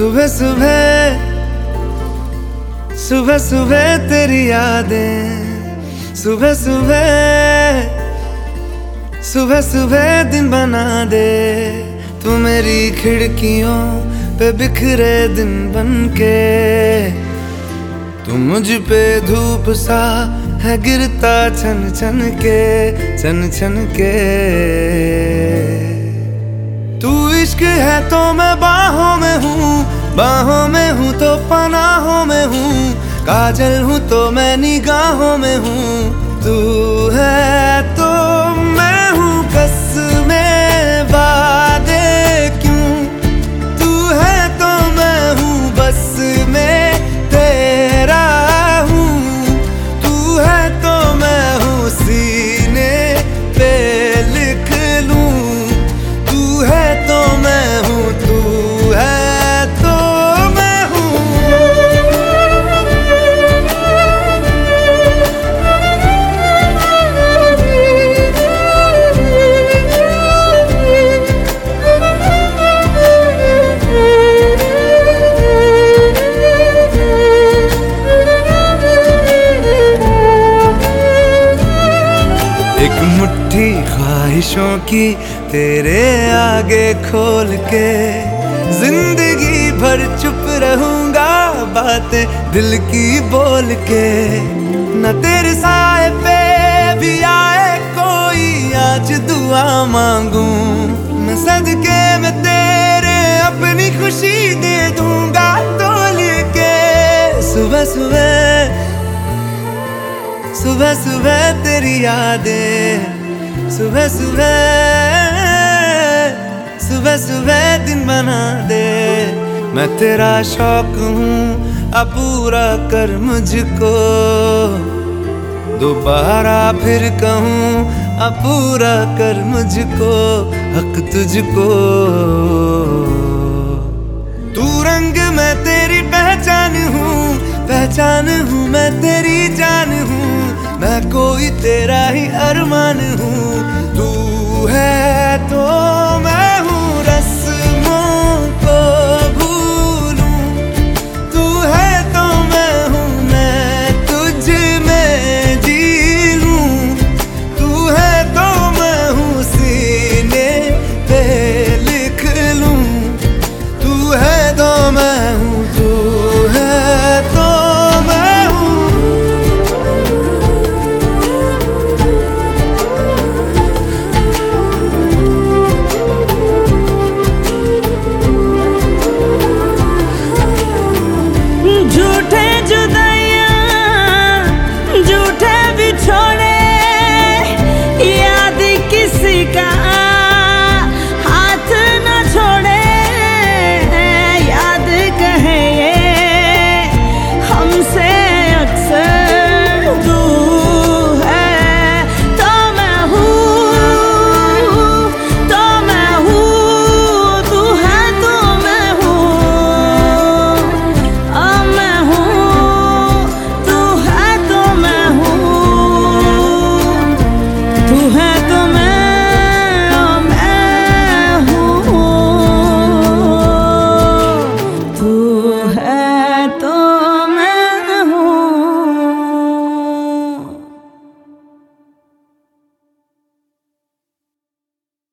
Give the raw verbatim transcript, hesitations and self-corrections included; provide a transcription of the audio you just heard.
सुबह सुबह सुबह सुबह तेरी यादें, सुबह सुबह सुबह सुबह दिन बना दे तू मेरी खिड़कियों पे बिखरे दिन बनके। तू मुझ पे धूप सा है गिरता छन छन के, छन छन के। तू इश्क है तो मैं बाहों में हूँ, बाहों में हूँ तो पनाहों में हूँ, काजल हूँ तो मैं निगाहों में हूँ। तू है तो मैं हूँ कसमें वादे क्यों, तू है तो मैं हूँ बस में तेरा हूँ, तू है तो मैं हूँ सीने पे लिख लूँ, तू है तो मैं हूँ, तू है तो मैं हूँ। एक मुट्ठी ख्वाहिशों की तेरे आगे खोल के, जिंदगी भर चुप रहूंगा बातें दिल की बोल के। न तेरे साए पे भी आए कोई आज दुआ मांगू, मैं सदके में तेरे अपनी खुशी दे दूंगा तोल के। सुबह सुबह सुबह सुबह तेरी यादें, सुबह सुबह सुबह सुबह दिन बना दे। मैं तेरा शौक हूँ अब पूरा कर मुझको, दोबारा फिर कहूँ अब पूरा कर मुझको, हक तुझको। तू रंग मैं तेरी पहचान हूँ, पहचान हूँ मैं तेरी जान हूँ, मैं कोई तेरा ही अरमान हूँ। तू है